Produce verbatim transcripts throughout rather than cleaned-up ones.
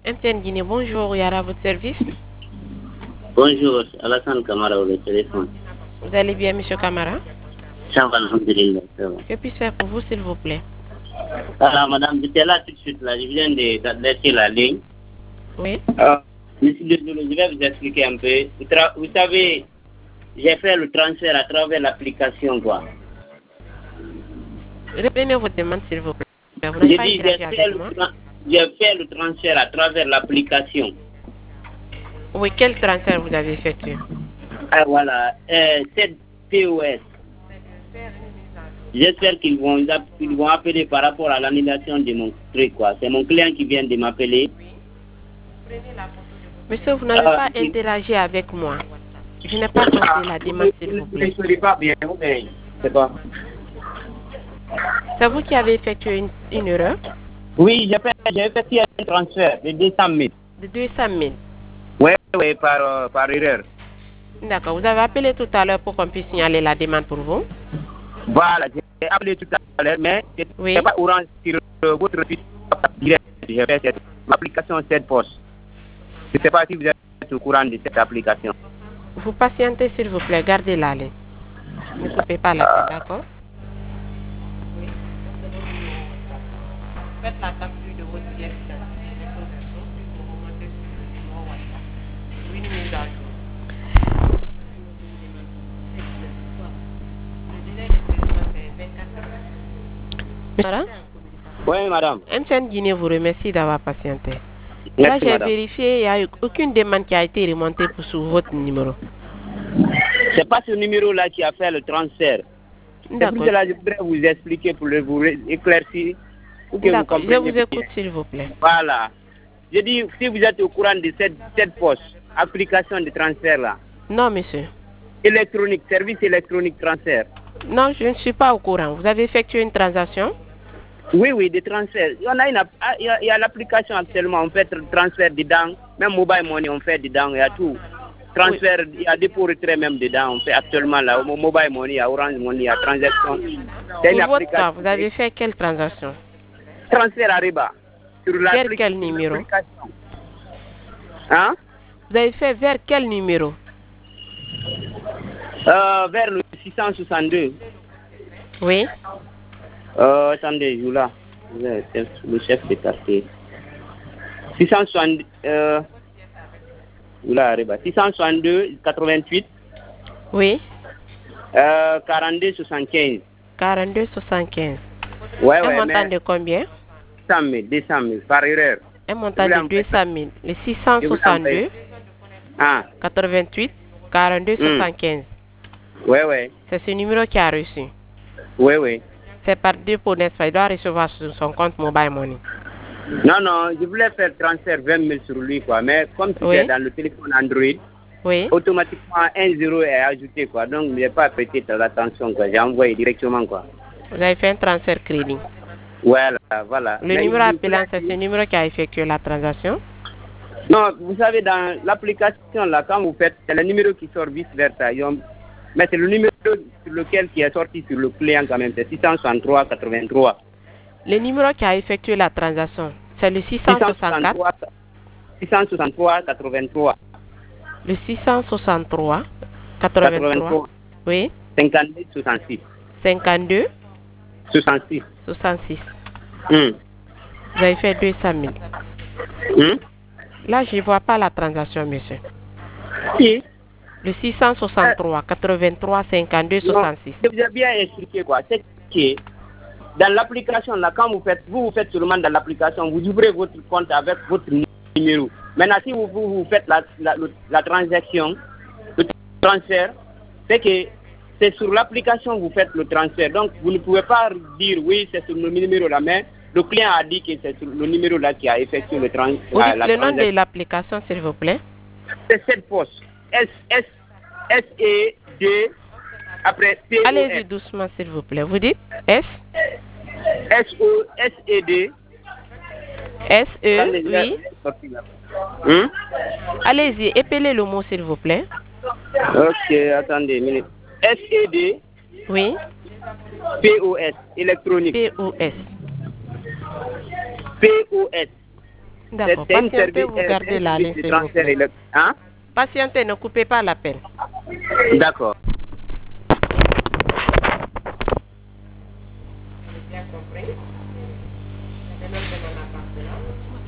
M T N Guinée, bonjour, Yara, votre service. Bonjour, Alassane Kamara au téléphone. Vous allez bien, monsieur Kamara? Ça va, alhamdulillah, ça va. Que puis-je faire pour vous, s'il vous plaît? Alors, madame, j'étais là tout de suite, là, je viens de d'adresser la ligne. Oui. Euh, monsieur, désolé, je vais vous expliquer un peu. Vous, tra- vous savez, j'ai fait le transfert à travers l'application, quoi. Reprenez votre demande, s'il vous plaît. Vous J'ai n'avez pas dit, j'ai interagi fait, avec le moi? tra- j'ai fait le transfert à travers l'application. Oui, quel transfert vous avez effectué? Ah, voilà, euh, c'est P O S. J'espère qu'ils vont, ils vont appeler par rapport à l'annulation de mon truc, quoi. C'est mon client qui vient de m'appeler. Monsieur, vous n'avez Ah, pas oui. interagi avec moi. Je n'ai pas compris la demande, s'il vous plaît. Je ne sais pas bien, mais c'est pas. C'est vous qui avez effectué une, une erreur Oui, j'ai fait, j'ai effectué un transfert de deux cent mille. de deux cent mille. Oui, oui, par, euh, par erreur. D'accord. Vous avez appelé tout à l'heure pour qu'on puisse signaler la demande pour vous? Voilà, j'ai appelé tout à l'heure, mais je ne Oui. sais pas orange sur euh, votre site direct. J'ai fait cette application cette poste. Je ne sais pas si vous êtes au courant de cette application. Vous patientez, s'il vous plaît. Gardez la ligne. Ne coupez pas la tête, d'accord? Oui. Faites la capture de votre pièce d'identité pour remonter sur le numéro WhatsApp. Oui, mise à jour. Le délai de traitement, c'est vingt-quatre heures. Madame? Oui, madame. M T N Guinée vous remercie d'avoir patienté. Merci, Là, j'ai madame. vérifié, il n'y a eu aucune demande qui a été remontée pour sur votre numéro. C'est pas ce numéro-là qui a fait le transfert. C'est pour D'accord. cela que je voudrais vous expliquer pour le, vous éclaircir. Pour que vous D'accord. Je compreniez vous bien. écoute, s'il vous plaît. Voilà. Je dis, si vous êtes au courant de cette, cette poste, application de transfert là, Non, monsieur. électronique, service électronique transfert. Non, je ne suis pas au courant. Vous avez effectué une transaction? Oui, oui, des transferts. Il y en a une, app- ah, il y a, il y a l'application actuellement, on fait tr- transfert dedans, même mobile money on fait dedans, il y a tout. Transfert, il y a dépôt retrait même dedans, on fait actuellement là, au mobile money, il y a orange money, il y a transaction. C'est une Pour votre part, application. vous avez fait quelle transaction? Transfert à Riba. Sur Vers l'appli- quel sur numéro? l'application. Hein? Vous avez fait vers quel numéro? Euh, vers le six cent soixante-deux. Oui. Euh, attendez, je là. Le chef, le chef de quartier. six cent soixante, euh, oula, Riba. six cent soixante-deux, quatre-vingt-huit, Oui. euh, quarante-deux, soixante-quinze. quarante-deux soixante-quinze. Ouais, Un ouais, montant mais de combien? deux cent mille, deux cent mille, par erreur. Un montant Je de vous l'ai deux cent mille. Le six cent Je vous l'ai soixante-deux, envoyé. Ah, quatre-vingt-huit, quarante-deux Hmm. soixante-quinze. ouais, ouais, C'est ce numéro qui a reçu. ouais, ouais. C'est par dépôt, n'est-ce pas? Il doit recevoir sur son compte mobile money. Non, non, je voulais faire transfert vingt mille sur lui, quoi, mais comme c'était Oui. dans le téléphone Android, Oui. automatiquement un zéro est ajouté, quoi. Donc, je n'ai pas prêté l'attention, quoi. J'ai envoyé directement, quoi. Vous avez fait un transfert crédit. Voilà, voilà. Le Mais numéro il- appelant, c'est ce numéro qui a effectué la transaction. Non, vous savez, dans l'application, là, quand vous faites, c'est le numéro qui sort vice-versa. Ils ont- Mais c'est le numéro sur lequel qui est sorti sur le client, quand même. C'est six cent soixante-trois, quatre-vingt-trois. Le numéro qui a effectué la transaction, c'est le six cent soixante-quatre, six cent soixante-trois, quatre-vingt-trois. le six cent soixante-trois, quatre-vingt-trois, quatre-vingt-trois. oui, cinquante-deux, soixante-six. cinquante-deux, soixante-six. soixante-six. Hum. Vous avez fait deux cent mille. Hum? Là, je ne vois pas la transaction, monsieur. Si. Le six cent soixante-trois, quatre-vingt-trois, cinquante-deux, Non, soixante-six. je vous ai bien expliqué, quoi. C'est que dans l'application, là, quand vous faites, vous, vous faites seulement dans l'application, vous ouvrez votre compte avec votre numéro. Maintenant, si vous, vous, vous faites la, la, la, la transaction, le transfert, c'est que c'est sur l'application que vous faites le transfert. Donc, vous ne pouvez pas dire, oui, c'est sur le numéro là, mais le client a dit que c'est sur le numéro là qui a effectué le trans, Vous la, dites la le nom transaction. de l'application, s'il vous plaît. C'est cette poste. S, S, S, E, D, après P, O, Allez-y S. doucement, s'il vous plaît. Vous dites S, S, O, S, E, D. S, E, oui. Hum? Allez-y, épelez le mot, s'il vous plaît. Ok, attendez une minute. S, E, D, Oui. P, O, S, électronique. P O S. P, O, S. D'accord. Patientez, vous gardez la ligne, s'il vous plaît. Hein? Patientez, ne coupez pas l'appel. D'accord. Bien compris. Le nom de mon appartement.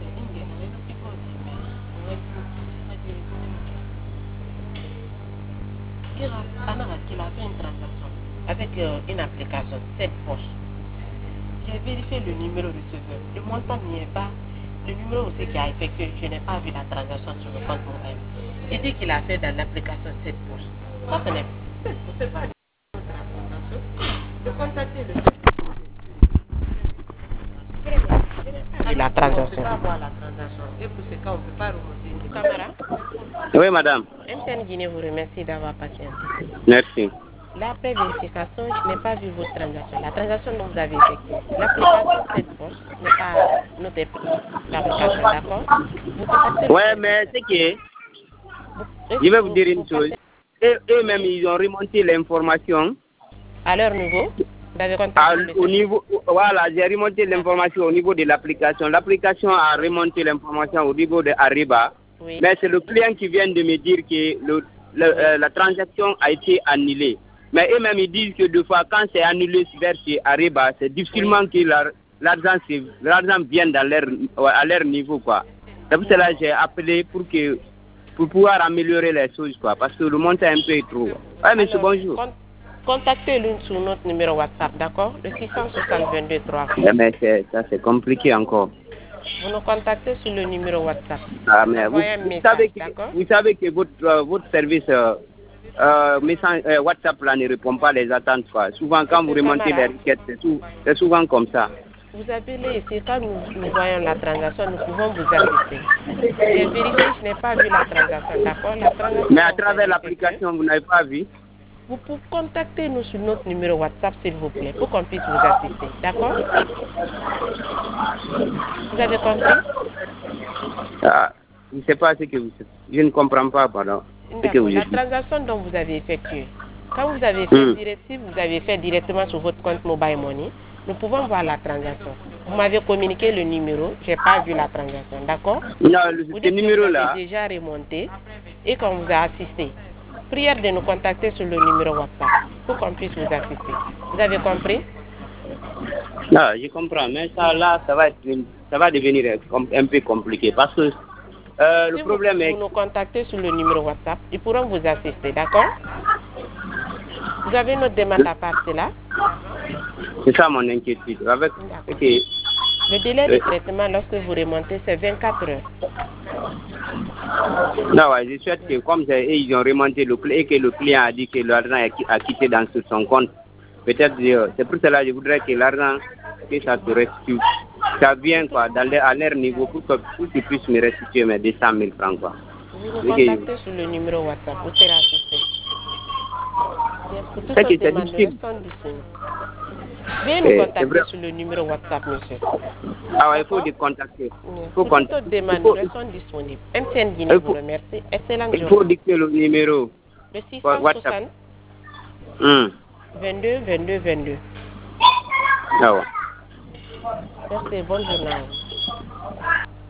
Qu'il a fait une transaction avec euh, une application, cette poche. J'ai vérifié le numéro de receveur. Le montant n'y est pas. Le numéro aussi qui a effectué, je n'ai pas vu la transaction sur le compte mobile. Il dit qu'il a fait dans l'application cette poche. Ça, ce n'est pas une transaction. De contacter le la transaction. On ne peut pas voir la transaction. Et pour ce cas, on ne peut pas remonter. Caméra. Oui, madame. M T N Guinée vous remercie d'avoir patienté. Merci. Là, après vérification, je n'ai pas vu votre transaction. La transaction dont vous avez effectuée. L'application cette poche n'est pas notre l'application, d'accord? Oui, mais c'est que je vais vous dire une chose. Eux-mêmes, ils ont remonté l'information. À leur niveau? Vous avez À, au niveau, voilà, j'ai remonté l'information au niveau de l'application. L'application a remonté l'information au niveau de Ariba. Oui. Mais c'est le client qui vient de me dire que le, le, oui. euh, la transaction a été annulée. Mais eux-mêmes, ils disent que deux fois, quand c'est annulé vers chez Ariba, c'est difficilement oui. que l'argent l'argent vienne dans leur, à leur niveau, quoi. C'est pour cela que j'ai appelé pour que pour pouvoir améliorer les choses, quoi. Parce que le montant est un peu trop. Oui, monsieur, alors, bonjour. Contactez-le sur notre numéro WhatsApp, d'accord? Le six cent soixante vingt-deux trois. Mais ça, c'est compliqué encore. Vous nous contactez sur le numéro WhatsApp. Ah, mais vous, un vous, message, savez que, vous savez que votre, euh, votre service euh, euh, message, euh, WhatsApp là, ne répond pas les attentes, quoi. Souvent, quand vous remontez les requêtes, c'est sou, souvent comme ça. Vous appelez ici, quand nous, nous voyons la transaction, nous pouvons vous assister. J'ai vérifié, je n'ai pas vu la transaction, d'accord? La transaction. Mais à travers l'application, vous n'avez pas vu? Vous pouvez contacter nous sur notre numéro WhatsApp, s'il vous plaît, pour qu'on puisse vous assister. D'accord? Vous avez compris? Ah, je ne sais pas ce que vous... Je ne comprends pas, pardon. Ce que vous la dites. transaction dont vous avez effectuée, quand vous avez fait hmm. direct, si vous avez fait directement sur votre compte Mobile Money, nous pouvons voir la transaction. Vous m'avez communiqué le numéro, je n'ai pas vu la transaction, d'accord? Non, le, vous ce numéro-là... Vous avez déjà remonté et qu'on vous a assisté. Prière de nous contacter sur le numéro WhatsApp pour qu'on puisse vous assister. Vous avez compris? Non, je comprends, mais ça là, ça va, être, ça va devenir un peu compliqué parce que euh, si le problème vous, est... vous nous contactez sur le numéro WhatsApp, ils pourront vous assister, d'accord? Vous avez notre demande à part cela? C'est ça mon inquiétude. Avec... Okay. Le délai de traitement lorsque vous remontez, c'est vingt-quatre heures. Non, ouais, je souhaite que comme ils ont remonté le et que le client a dit que l'argent a quitté dans son compte, peut-être c'est pour cela que je voudrais que l'argent, que ça se restitue. Ça vient quoi, dans leur, à leur niveau pour qu'ils puissent me restituer mes deux cent mille francs. Quoi. Vous nous contactez sur le numéro WhatsApp, vous serez assisté. Pour toutes c'est ces demandes, nous sommes disponibles. Veuillez nous contacter sur le numéro WhatsApp, monsieur. Ah ouais, il faut les contacter. Il faut pour toutes demandes, nous restons disponibles. M T N Guinée vous remercie. Excellente journée. Il faut dicter le numéro. Le six cent soixante hum. vingt-deux vingt-deux vingt-deux. Ah ouais. Merci, bonne journée.